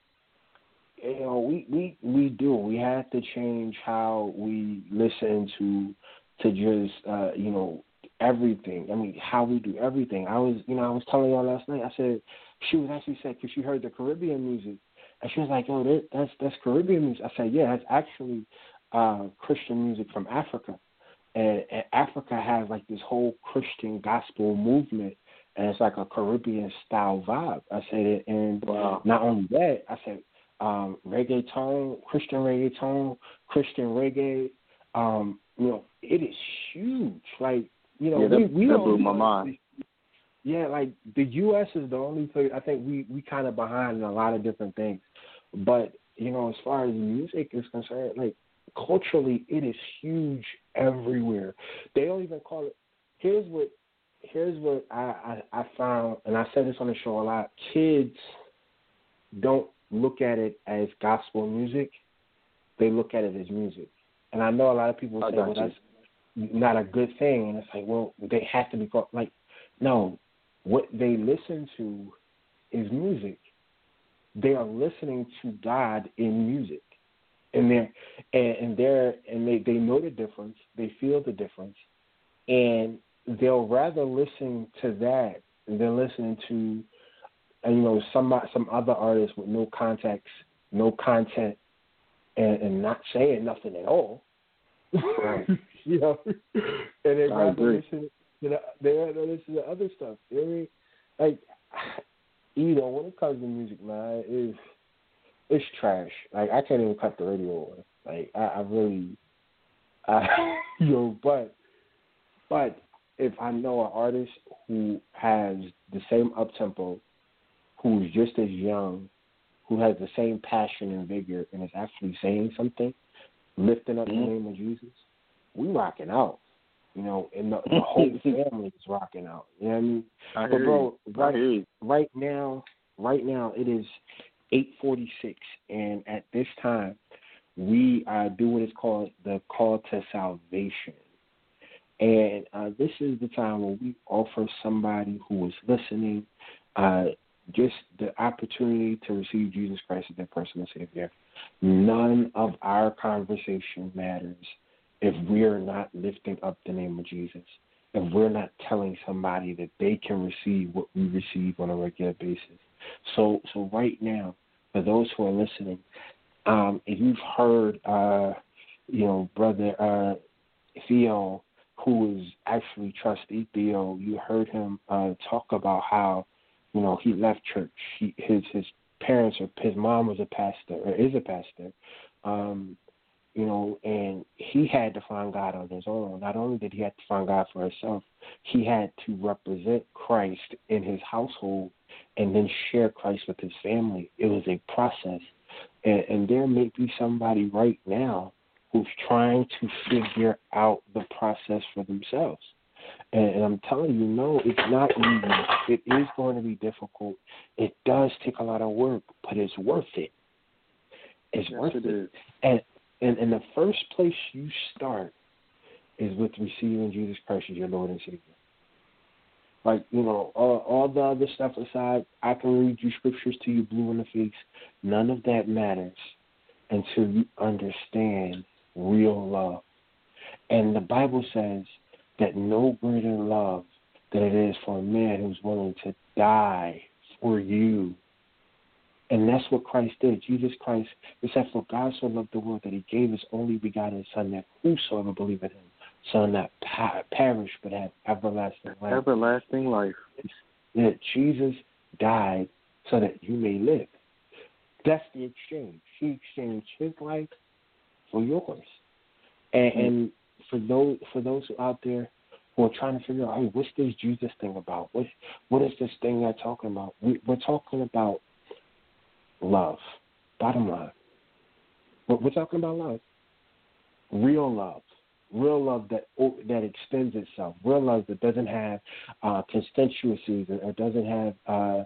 we do. We have to change how we listen to just everything. I mean, how we do everything. I was telling y'all last night. I said she was actually said because she heard the Caribbean music, and she was like, "Oh, that's Caribbean music." I said, "Yeah, that's actually Christian music from Africa, and Africa has like this whole Christian gospel movement, and it's like a Caribbean style vibe." I said it, and not only that, I said reggaeton, Christian reggae, it is huge. Like, we that blew my mind. Yeah, like the U.S. is the only place. I think we kind of behind in a lot of different things, but as far as music is concerned, like culturally, it is huge everywhere. They don't even call it. Here's what I found, and I said this on the show a lot. Kids don't look at it as gospel music; they look at it as music. And I know a lot of people say, "Well, that's not a good thing," and it's like, well, they have to be called like, no. What they listen to is music. They are listening to God in music, and they know the difference. They feel the difference, and they'll rather listen to that than listening to, some other artists with no context, no content, and not saying nothing at all. Right. And they rather listen. They listen to other stuff. Like, when it comes to music, man, it's trash. Like, I can't even cut the radio on. Like, but if I know an artist who has the same up-tempo, who's just as young, who has the same passion and vigor, and is actually saying something, lifting up the name of Jesus, we rocking out. And the whole family is rocking out. You know what I mean? But bro, right now it is 8:46, and at this time we do what is called the call to salvation. And this is the time where we offer somebody who is listening just the opportunity to receive Jesus Christ as their personal Savior. None of our conversation matters if we're not lifting up the name of Jesus, if we're not telling somebody that they can receive what we receive on a regular basis. So right now, for those who are listening, if you've heard, Brother Theo, who is actually Trustee Theo, you heard him talk about how, he left church. His parents, or his mom was a pastor, or is a pastor, and he had to find God on his own. Not only did he have to find God for himself, he had to represent Christ in his household and then share Christ with his family. It was a process. And there may be somebody right now who's trying to figure out the process for themselves. And I'm telling you, no, it's not easy. It is going to be difficult. It does take a lot of work, but it's worth it. It's worth it. And the first place you start is with receiving Jesus Christ as your Lord and Savior. Like, all the other stuff aside, I can read you scriptures to you blue in the face. None of that matters until you understand real love. And the Bible says that no greater love than it is for a man who's willing to die for you. And that's what Christ did. Jesus Christ, it said, for God so loved the world that he gave his only begotten Son, that whosoever believeth in him shall not perish but have everlasting life. Everlasting life. That Jesus died so that you may live. That's the exchange. He exchanged his life for yours. And for those out there who are trying to figure out, hey, what's this Jesus thing about? What is this thing they're talking about? We're talking about love. Bottom line. We're talking about love. Real love. Real love that extends itself. Real love that doesn't have constituencies or doesn't have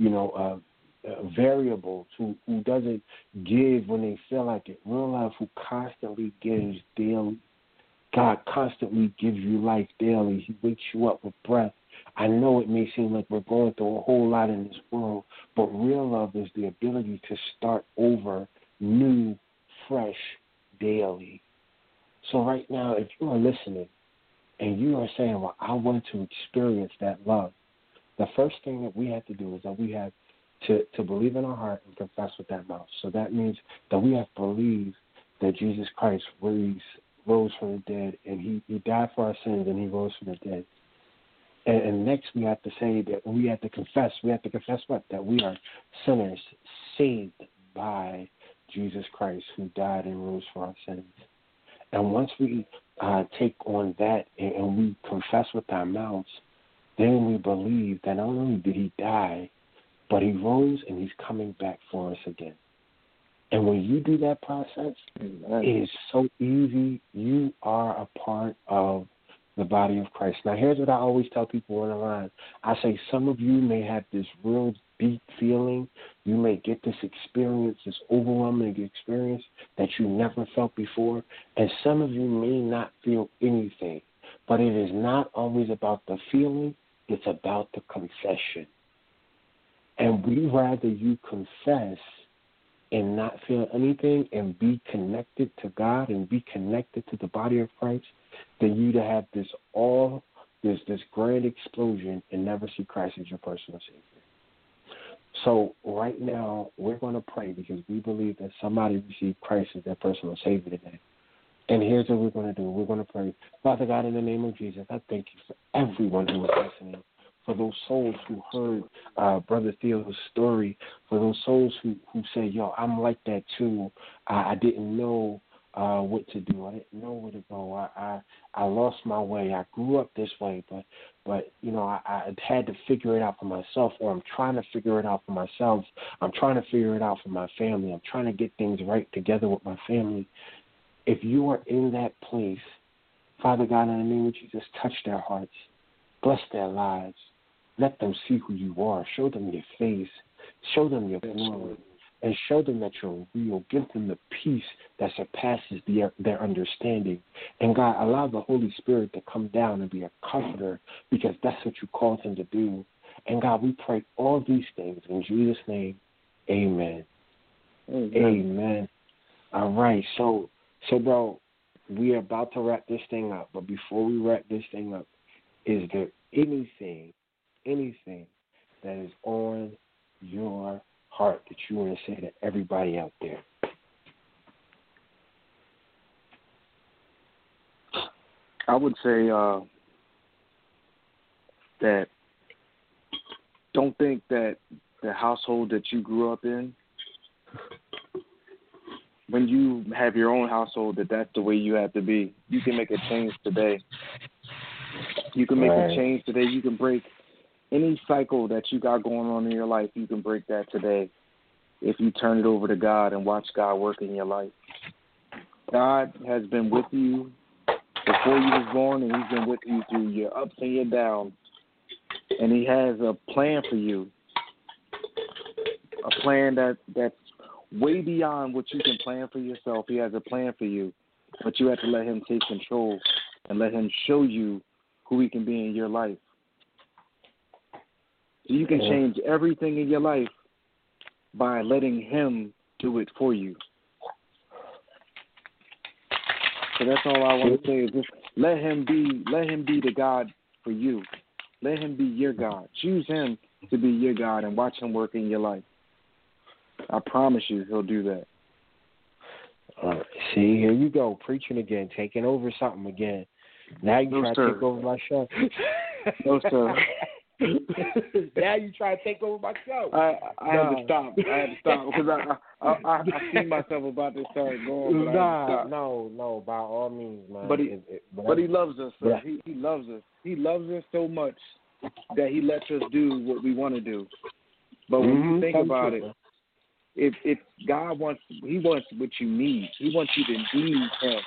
variables, who doesn't give when they feel like it. Real love who constantly gives daily. God constantly gives you life daily. He wakes you up with breath. I know it may seem like we're going through a whole lot in this world, but real love is the ability to start over new, fresh, daily. So right now, if you are listening and you are saying, well, I want to experience that love, the first thing that we have to do is that we have to believe in our heart and confess with that mouth. So that means that we have to believe that Jesus Christ rose from the dead, and he died for our sins, and he rose from the dead. And next we have to say that we have to confess. We have to confess what? That we are sinners saved by Jesus Christ, who died and rose for our sins. And once we take on that and we confess with our mouths, then we believe that not only did he die, but he rose and he's coming back for us again. And when you do that process, it is so easy. You are a part of the body of Christ. Now, here's what I always tell people on the line. I say some of you may have this real deep feeling. You may get this experience, this overwhelming experience that you never felt before. And some of you may not feel anything. But it is not always about the feeling. It's about the confession. And we rather you confess and not feel anything and be connected to God and be connected to the body of Christ than you to have this grand explosion and never see Christ as your personal Savior. So right now we're going to pray because we believe that somebody received Christ as their personal Savior today. And here's what we're going to do. We're going to pray. Father God, in the name of Jesus, I thank you for everyone who is listening, for those souls who heard Brother Theo's story, for those souls who say, yo, I'm like that too. I didn't know what to do. I didn't know where to go. I lost my way. I grew up this way, but you know, I had to figure it out for myself, or I'm trying to figure it out for myself. I'm trying to figure it out for my family. I'm trying to get things right together with my family. If you are in that place, Father God, in the name of Jesus, touch their hearts. Bless their lives. Let them see who you are. Show them your face. Show them your glory. And show them that you're real. Give them the peace that surpasses their understanding. And God, allow the Holy Spirit to come down and be a comforter, because that's what you called him to do. And God, we pray all these things in Jesus' name. Amen. Amen. Amen. All right. So, bro, we are about to wrap this thing up. But before we wrap this thing up, is there anything that is on your heart that you want to say to everybody out there? I would say that don't think that the household that you grew up in, when you have your own household, that's the way you have to be. You can make a change today. You can make a change today. You can break any cycle that you got going on in your life. You can break that today if you turn it over to God and watch God work in your life. God has been with you before you was born, and he's been with you through your ups and your downs. And he has a plan for you, a plan that's way beyond what you can plan for yourself. He has a plan for you, but you have to let him take control and let him show you who he can be in your life. So you can change everything in your life by letting him do it for you. So that's all I want to say is just let him be the God for you. Let him be your God. Choose him to be your God and watch him work in your life. I promise you he'll do that. See, here you go, preaching again, taking over something again. Now you try to take over my show. No, sir. Now you try to take over my show. I had to stop. Because I see myself about to start going. No, by all means, man. But he loves us, sir. Yeah. He loves us. He loves us so much that he lets us do what we want to do. But when you think about it, if God wants, he wants what you need. He wants you to need him.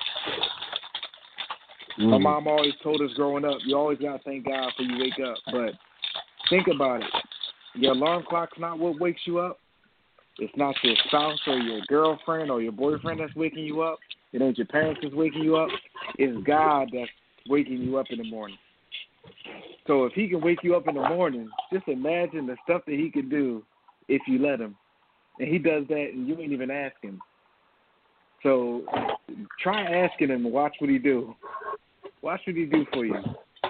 My mom always told us growing up, you always got to thank God before you wake up. But think about it. Your alarm clock's not what wakes you up. It's not your spouse or your girlfriend or your boyfriend that's waking you up. It ain't your parents that's waking you up. It's God that's waking you up in the morning. So if he can wake you up in the morning, just imagine the stuff that he can do if you let him. And he does that and you ain't even ask him. So try asking him and watch what he do. Watch what he do for you.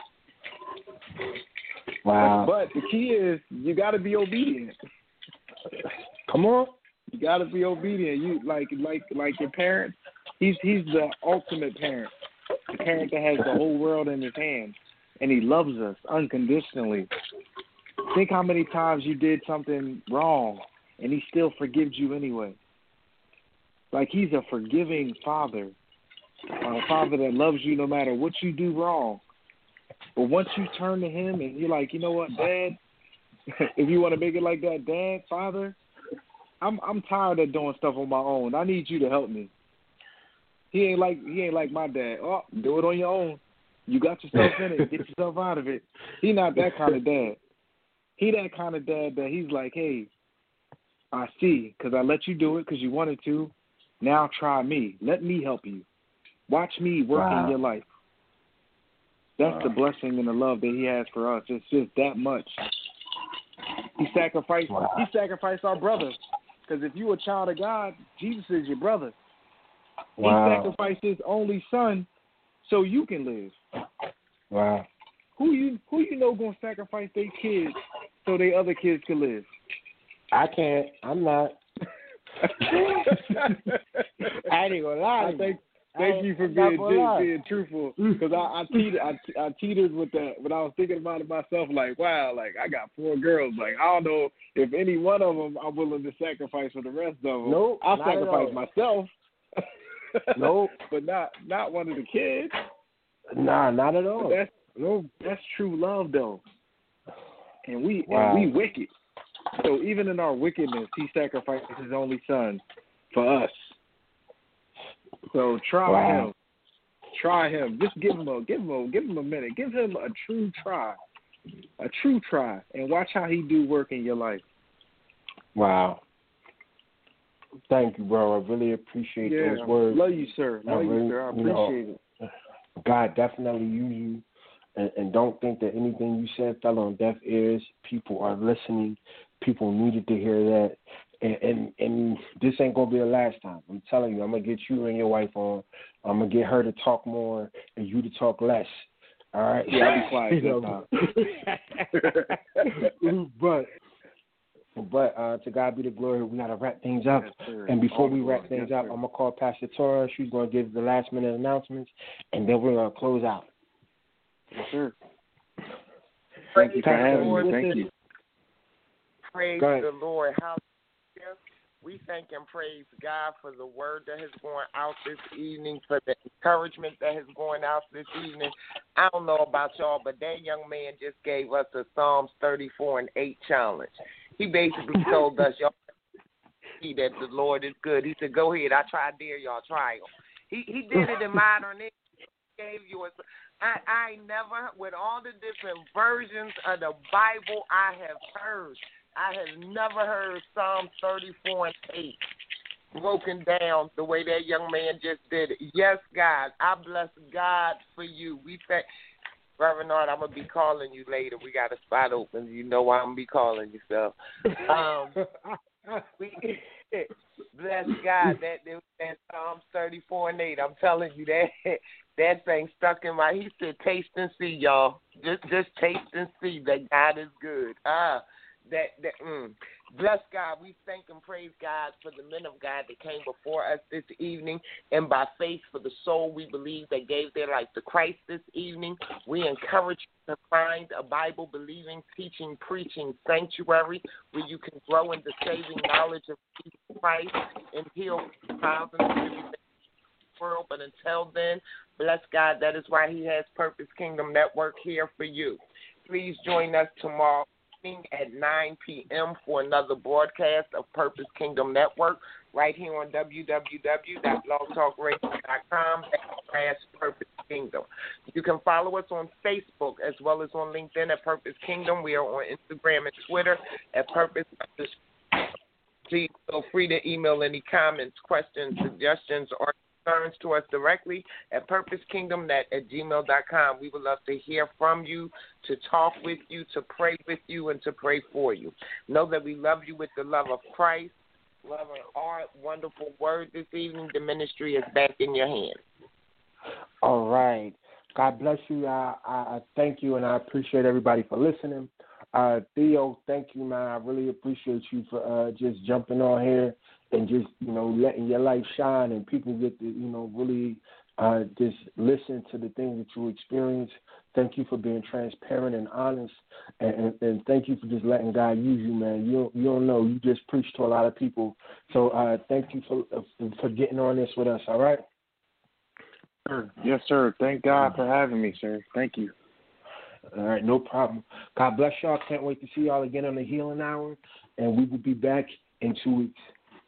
Wow. But the key is you got to be obedient. Come on. You got to be obedient. You like your parents. He's the ultimate parent. The parent that has the whole world in his hands, and he loves us unconditionally. Think how many times you did something wrong, and he still forgives you anyway. Like he's a forgiving father. A father that loves you no matter what you do wrong. But once you turn to him and you're like, you know what, Dad, if you want to make it like that, Dad, Father, I'm tired of doing stuff on my own. I need you to help me. He ain't like my dad. Oh, do it on your own. You got yourself in it. Get yourself out of it. He not that kind of dad. He that kind of dad that he's like, hey, I see, because I let you do it because you wanted to. Now try me. Let me help you. Watch me work in your life. That's the blessing and the love that he has for us. It's just that much. He sacrificed. He sacrificed our brother. Because if you a child of God, Jesus is your brother. He sacrificed his only son so you can live. Wow. Who you know gonna sacrifice their kids so their other kids can live? I can't. I'm not. I ain't gonna lie. Thank you for being truthful, because I teetered with that when I was thinking about it myself. Like, wow, like I got 4 girls. Like, I don't know if any one of them I'm willing to sacrifice for the rest of them. Nope, I'll sacrifice myself. Nope, but not one of the kids. Nah, not at all. That's true love, though. And we wicked. So even in our wickedness, he sacrificed his only son for us. So try him. Try him. Just give him a minute. Give him a true try. And watch how he do work in your life. Wow. Thank you, bro. I really appreciate those words. Love you, sir. I appreciate it. God definitely use you. And don't think that anything you said fell on deaf ears. People are listening. People needed to hear that. And this ain't going to be the last time. I'm telling you, I'm going to get you and your wife on. I'm going to get her to talk more and you to talk less. All right? Yeah, I'll be quiet. But to God be the glory. We got to wrap things up. Yes, and before we wrap things up, I'm going to call Pastor Tora. She's going to give the last-minute announcements, and then we're going to close out. Yes, sir. Thank you for having me. Thank you. Praise the Lord. Hallelujah. We thank and praise God for the word that has gone out this evening, for the encouragement that has gone out this evening. I don't know about y'all, but that young man just gave us a Psalms 34:8 challenge. He basically told us, y'all, see that the Lord is good. He said, go ahead. I dare y'all, try him. He did it in modern English. He gave you a... I never, with all the different versions of the Bible I have heard, I have never heard Psalm 34:8 broken down the way that young man just did it. Yes, God, I bless God for you. We thank Reverend Art, I'm going to be calling you later. We got a spot open. You know why I'm going to be calling you, so. Bless God, that Psalm 34:8. I'm telling you, that thing stuck in my. He said, "Taste and see, y'all. Just taste and see that God is good." Bless God. We thank and praise God for the men of God that came before us this evening, and by faith for the soul we believe that gave their life to Christ this evening. We encourage you to find a Bible-believing, teaching, preaching sanctuary where you can grow in the saving knowledge of Jesus Christ and heal trials and tribulations of the world. But until then, bless God. That is why He has Purpose Kingdom Network here for you. Please join us tomorrow at 9 p.m. for another broadcast of Purpose Kingdom Network right here on www.blogtalkradio.com/Purpose Kingdom. You can follow us on Facebook as well as on LinkedIn at Purpose Kingdom. We are on Instagram and Twitter at Purpose. Please feel free to email any comments, questions, suggestions, or concerns to us directly at purposekingdomnet@gmail.com. We would love to hear from you, to talk with you, to pray with you, and to pray for you. Know that we love you with the love of Christ. Love and art, wonderful word this evening. The ministry is back in your hands. All right. God bless you. I thank you, and I appreciate everybody for listening. Theo, thank you, man. I really appreciate you for just jumping on here and just, letting your light shine and people get to, really just listen to the things that you experience. Thank you for being transparent and honest, and thank you for just letting God use you, man. You don't know. You just preach to a lot of people. So thank you for getting on this with us, all right? sir. Yes, sir. Thank God for having me, sir. Thank you. All right, no problem. God bless y'all. Can't wait to see y'all again on the Healing Hour, and we will be back in 2 weeks.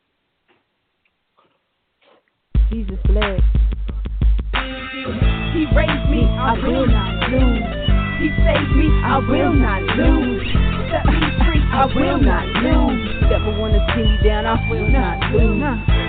Jesus bless. He raised me, I will not lose. He saved me, I will not lose. Set me free, I will not lose. Never wanna see me down, I will not lose.